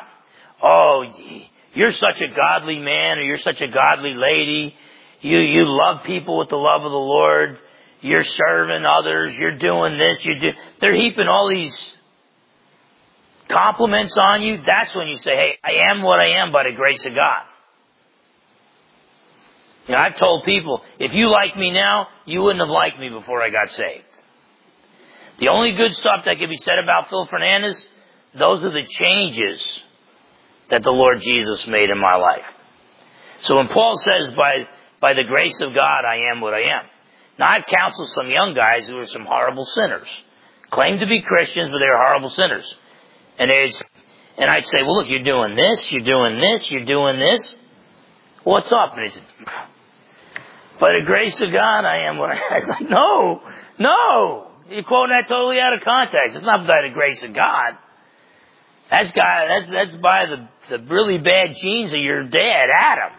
you're such a godly man, or you're such a godly lady, you love people with the love of the Lord, you're serving others, you're doing this, they're heaping all these compliments on you, that's when you say, hey, I am what I am by the grace of God. You know, I've told people, if you like me now, you wouldn't have liked me before I got saved. The only good stuff that can be said about Phil Fernandez, those are the changes that the Lord Jesus made in my life. So when Paul says, by the grace of God, I am what I am. Now I've counseled some young guys who are some horrible sinners. Claim to be Christians, but they're horrible sinners. And I'd say, well look, you're doing this, you're doing this, you're doing this. What's up? And he said, by the grace of God, I am what I am. I was like, no. You're quoting that totally out of context. It's not by the grace of God. That's by the really bad genes of your dad, Adam.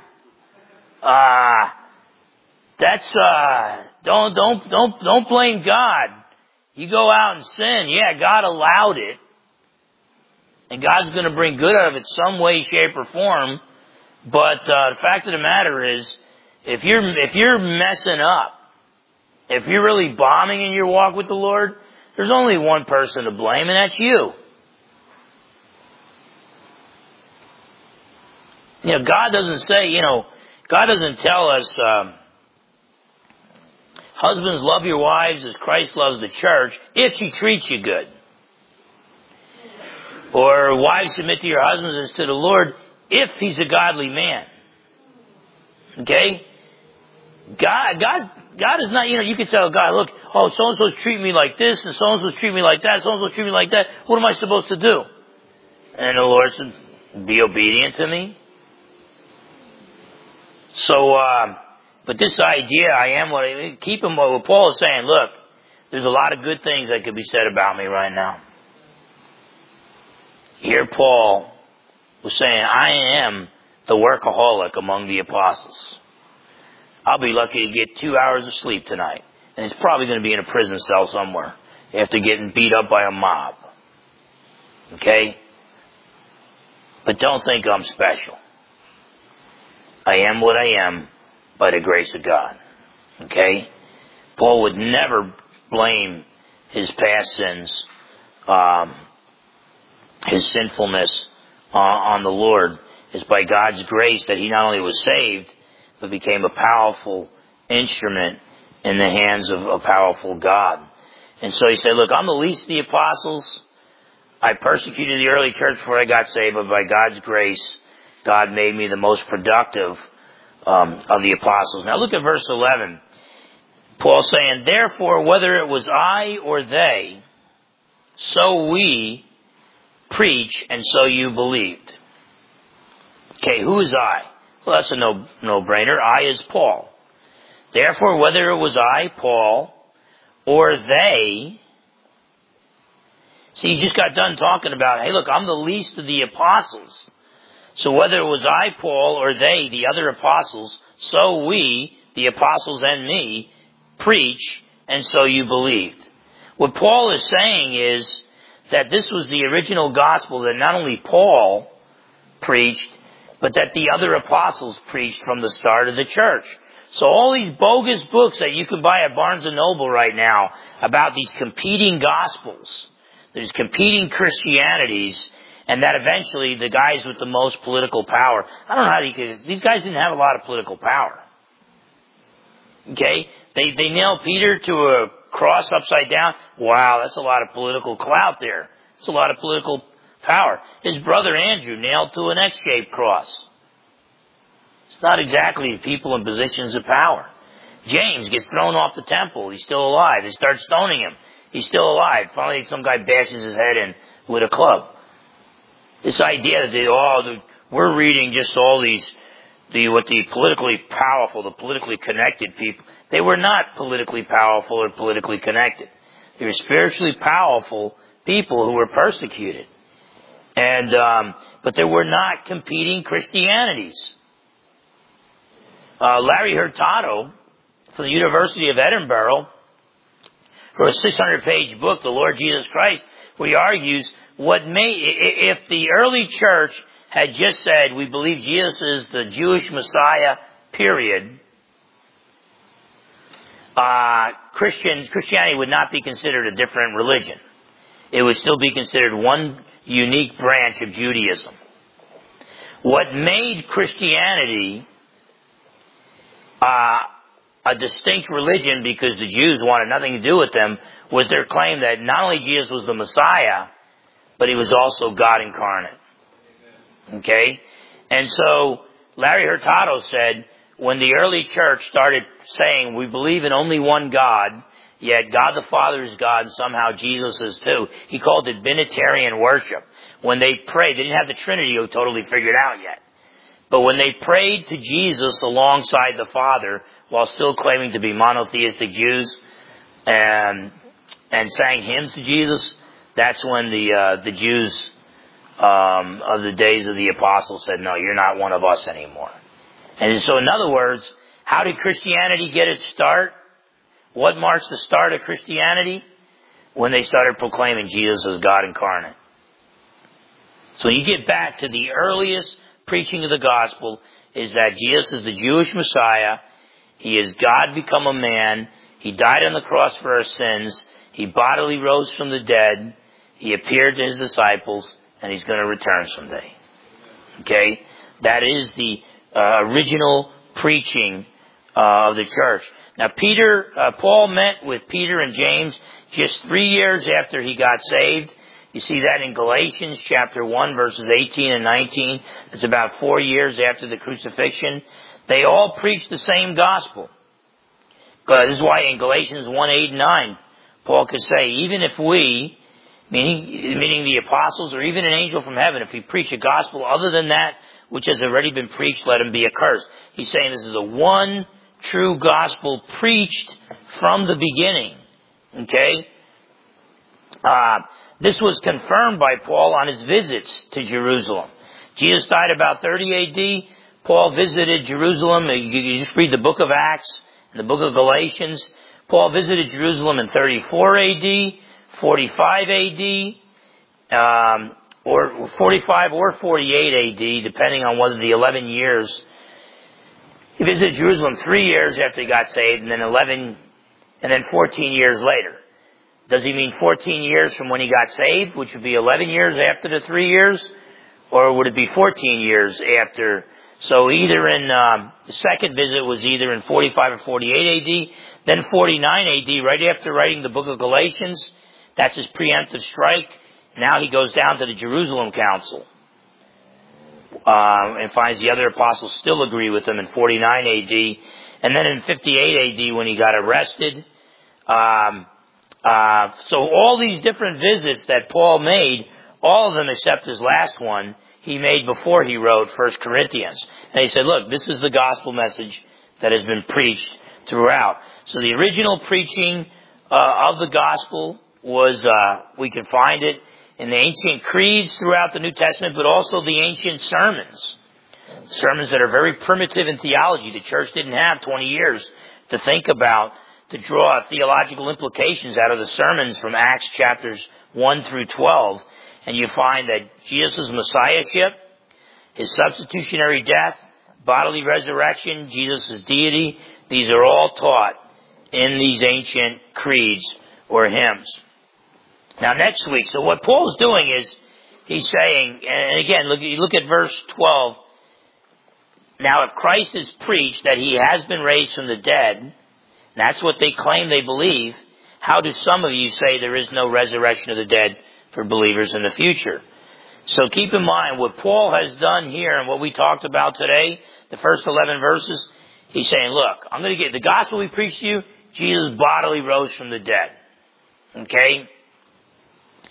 Don't blame God. You go out and sin. Yeah, God allowed it. And God's going to bring good out of it some way, shape, or form. But the fact of the matter is, if you're messing up, if you're really bombing in your walk with the Lord, there's only one person to blame, and that's you. You know, God doesn't tell us, husbands, love your wives as Christ loves the church, if she treats you good. Or wives, submit to your husbands as to the Lord, if he's a godly man. Okay? God is not, you can tell God, look, so-and-so's treat me like this, and so-and-so's treat me like that, so-and-so's treat me like that. What am I supposed to do? And the Lord said, be obedient to me. So, but this idea, I am what I am, keep him, what Paul is saying, look, there's a lot of good things that could be said about me right now. Here Paul was saying, I am the workaholic among the apostles. I'll be lucky to get 2 hours of sleep tonight. And it's probably going to be in a prison cell somewhere after getting beat up by a mob. Okay? But don't think I'm special. I am what I am by the grace of God. Okay? Paul would never blame his past sins, his sinfulness on the Lord. It's by God's grace that he not only was saved, but became a powerful instrument in the hands of a powerful God. And so he said, look, I'm the least of the apostles. I persecuted the early church before I got saved, but by God's grace, God made me the most productive of the apostles. Now look at verse 11. Paul saying, therefore, whether it was I or they, so we preach, and so you believed. Okay, who is I? Well, that's a no-brainer. I is Paul. Therefore, whether it was I, Paul, or they, see, you just got done talking about, hey, look, I'm the least of the apostles. So whether it was I, Paul, or they, the other apostles, so we, the apostles and me, preach, and so you believed. What Paul is saying is that this was the original gospel that not only Paul preached, but that the other apostles preached from the start of the church. So all these bogus books that you can buy at Barnes & Noble right now about these competing gospels, there's competing Christianities, and that eventually the guys with the most political power, I don't know how these guys didn't have a lot of political power. Okay? They nailed Peter to a cross upside down. Wow, that's a lot of political clout there. That's a lot of political power. His brother Andrew nailed to an X-shaped cross. It's not exactly people in positions of power. James gets thrown off the temple. He's still alive. They start stoning him. He's still alive. Finally, some guy bashes his head in with a club. This idea that we're reading just all these, the politically powerful, the politically connected people. They were not politically powerful or politically connected. They were spiritually powerful people who were persecuted. And, but there were not competing Christianities. Larry Hurtado from the University of Edinburgh wrote a 600-page book, The Lord Jesus Christ, where he argues if the early church had just said, we believe Jesus is the Jewish Messiah, period, Christianity would not be considered a different religion. It would still be considered one unique branch of Judaism. What made Christianity a distinct religion, because the Jews wanted nothing to do with them, was their claim that not only Jesus was the Messiah, but he was also God incarnate. Okay? And so, Larry Hurtado said, when the early church started saying, we believe in only one God, yet God the Father is God, and somehow Jesus is too, he called it Binitarian worship. When they prayed, they didn't have the Trinity totally figured out yet. But when they prayed to Jesus alongside the Father, while still claiming to be monotheistic Jews, and sang hymns to Jesus, that's when the Jews of the days of the apostles said, no, you're not one of us anymore. And so in other words, how did Christianity get its start? What marks the start of Christianity? When they started proclaiming Jesus as God incarnate. So you get back to the earliest preaching of the gospel is that Jesus is the Jewish Messiah. He is God become a man. He died on the cross for our sins. He bodily rose from the dead. He appeared to his disciples, and he's going to return someday. Okay? That is the original preaching of the church. Now Paul met with Peter and James just 3 years after he got saved. You see that in Galatians chapter 1 verses 18 and 19. It's about 4 years after the crucifixion. They all preached the same gospel. This is why in Galatians 1, 8 and 9, Paul could say, even if we, meaning the apostles or even an angel from heaven, if we preach a gospel other than that which has already been preached, let him be accursed. He's saying this is the one true gospel preached from the beginning. Okay? This was confirmed by Paul on his visits to Jerusalem. Jesus died about 30 A.D. Paul visited Jerusalem. You just read the book of Acts and the book of Galatians. Paul visited Jerusalem in 34 A.D., 45 A.D., or 45 or 48 A.D., depending on whether the 11 years. He visited Jerusalem 3 years after he got saved, and then 14 years later. Does he mean 14 years from when he got saved, which would be 11 years after the 3 years? Or would it be 14 years after? So either in, the second visit was either in 45 or 48 AD, then 49 AD, right after writing the book of Galatians. That's his preemptive strike. Now he goes down to the Jerusalem Council, and finds the other apostles still agree with him in 49 AD. And then in 58 AD when he got arrested, so all these different visits that Paul made, all of them except his last one, he made before he wrote 1 Corinthians. And he said, look, this is the gospel message that has been preached throughout. So the original preaching of the gospel was, we can find it in the ancient creeds throughout the New Testament, but also the ancient sermons. Sermons that are very primitive in theology. The church didn't have 20 years to think about, to draw theological implications out of the sermons from Acts chapters 1 through 12. And you find that Jesus' messiahship, his substitutionary death, bodily resurrection, Jesus' deity, these are all taught in these ancient creeds or hymns. Now next week, so what Paul's doing is, he's saying, and again, look at verse 12. Now if Christ is preached that he has been raised from the dead, that's what they claim they believe, how do some of you say there is no resurrection of the dead for believers in the future? So keep in mind what Paul has done here and what we talked about today, the first 11 verses. He's saying, look, I'm going to get the gospel we preach to you. Jesus bodily rose from the dead. Okay?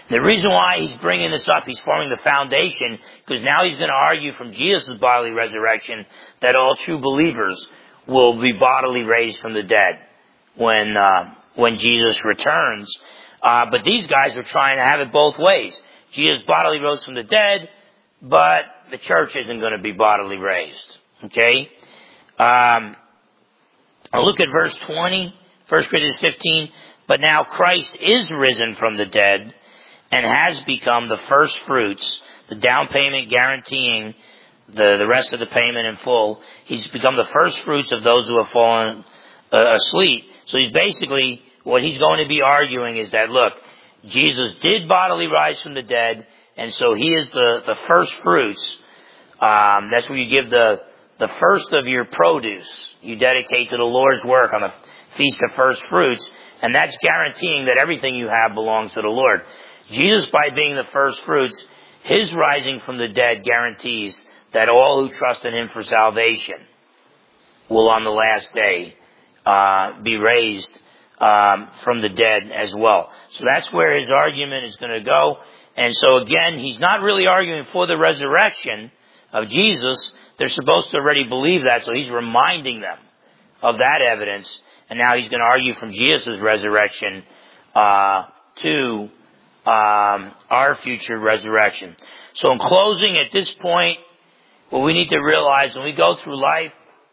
The reason why he's bringing this up, he's forming the foundation, because now he's going to argue from Jesus' bodily resurrection that all true believers will be bodily raised from the dead when Jesus returns. But these guys are trying to have it both ways. Jesus bodily rose from the dead, but the church isn't going to be bodily raised. Okay? I'll look at verse 20, 1 Corinthians 15. But now Christ is risen from the dead and has become the first fruits, the down payment guaranteeing the rest of the payment in full. He's become the first fruits of those who have fallen asleep. So he's basically, what he's going to be arguing is that, look, Jesus did bodily rise from the dead, and so he is the first fruits. That's where you give the first of your produce. You dedicate to the Lord's work on the Feast of First Fruits, and that's guaranteeing that everything you have belongs to the Lord. Jesus, by being the first fruits, his rising from the dead guarantees that all who trust in him for salvation will on the last day be raised from the dead as well. So that's where his argument is going to go. And so again, he's not really arguing for the resurrection of Jesus. They're supposed to already believe that, so he's reminding them of that evidence. And now he's going to argue from Jesus' resurrection to our future resurrection. So in closing, at this point, what we need to realize when we go through life,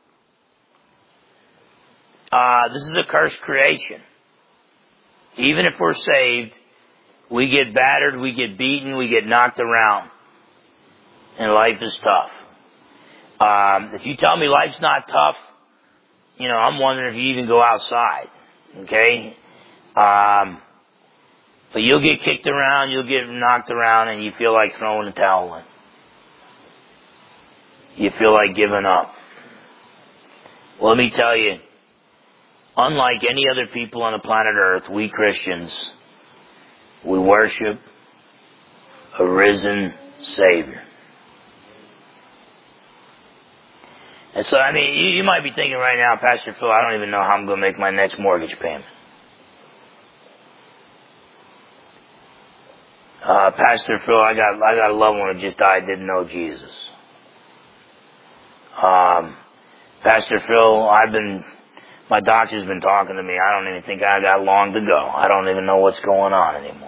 this is a cursed creation. Even if we're saved, we get battered, we get beaten, we get knocked around. And life is tough. If you tell me life's not tough, I'm wondering if you even go outside. Okay? But you'll get kicked around, you'll get knocked around, and you feel like throwing the towel in. You feel like giving up. Well, let me tell you, unlike any other people on the planet Earth, we Christians, we worship a risen Savior. And so, you might be thinking right now, Pastor Phil, I don't even know how I'm going to make my next mortgage payment. Pastor Phil, I got a loved one who just died, didn't know Jesus. Pastor Phil, my doctor's been talking to me. I don't even think I got long to go. I don't even know what's going on anymore.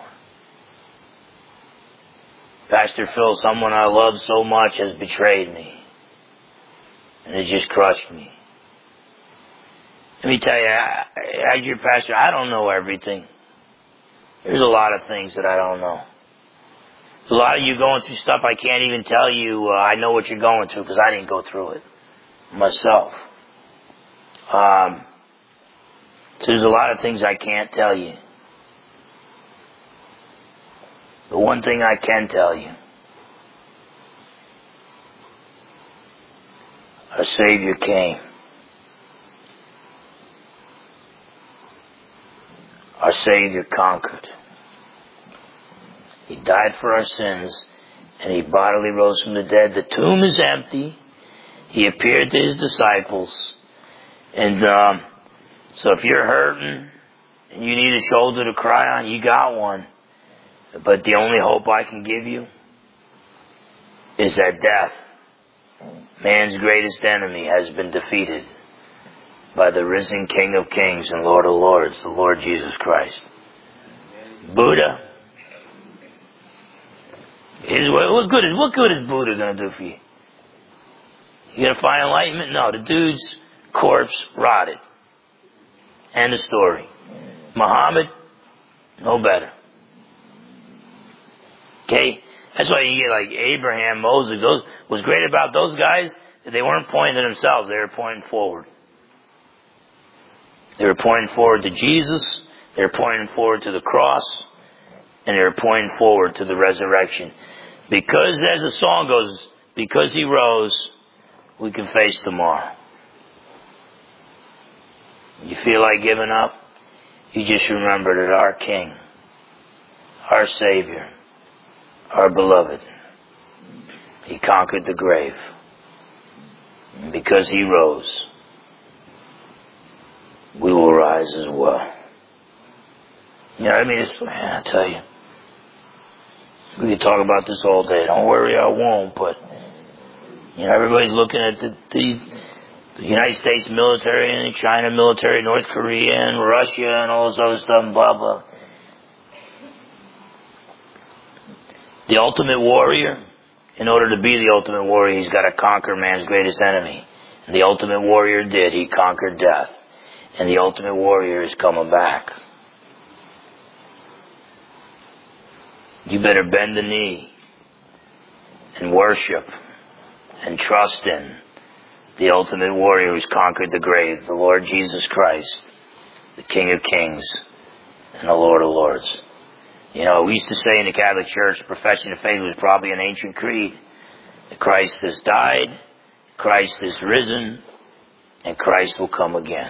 Pastor Phil, someone I love so much has betrayed me. And it just crushed me. Let me tell you, as your pastor, I don't know everything. There's a lot of things that I don't know. There's a lot of you going through stuff I can't even tell you I know what you're going through because I didn't go through it myself. So there's a lot of things I can't tell you. The one thing I can tell you, our Savior came. Our Savior conquered. He died for our sins, and he bodily rose from the dead. The tomb is empty. He appeared to his disciples. And so if you're hurting and you need a shoulder to cry on, you got one. But the only hope I can give you is that death, man's greatest enemy, has been defeated by the risen King of Kings and Lord of Lords, the Lord Jesus Christ. Buddha. What good is Buddha going to do for you? You going to find enlightenment? No, the dude's corpse rotted. End of story. Muhammad, no better. Okay? That's why you get like Abraham, Moses. What's great about those guys, that they weren't pointing to themselves, they were pointing forward. They were pointing forward to Jesus, they were pointing forward to the cross, and they were pointing forward to the resurrection. Because, as the song goes, because he rose, we can face tomorrow. You feel like giving up? You just remember that our King, our Savior, our beloved, he conquered the grave. And because he rose, we will rise as well. I tell you, We could talk about this all day. Don't worry, I won't. But everybody's looking at the United States military and the China military, North Korea and Russia and all this other stuff and blah, blah. The ultimate warrior, in order to be the ultimate warrior, he's got to conquer man's greatest enemy. And the ultimate warrior did. He conquered death. And the ultimate warrior is coming back. You better bend the knee and worship and trust in the ultimate warrior who's conquered the grave, the Lord Jesus Christ, the King of Kings and the Lord of Lords. We used to say in the Catholic Church, profession of faith was probably an ancient creed. That Christ has died, Christ is risen, and Christ will come again.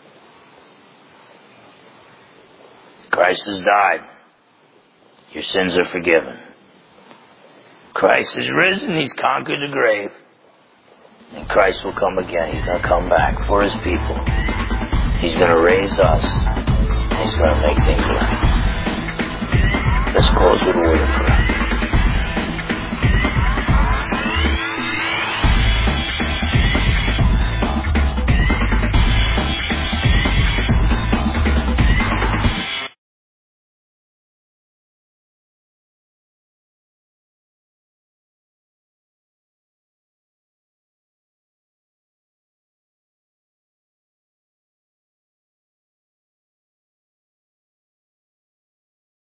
Christ has died. Your sins are forgiven. Christ is risen. He's conquered the grave. And Christ will come again. He's going to come back for His people. He's going to raise us. And He's going to make things right. Let's close with a word of prayer.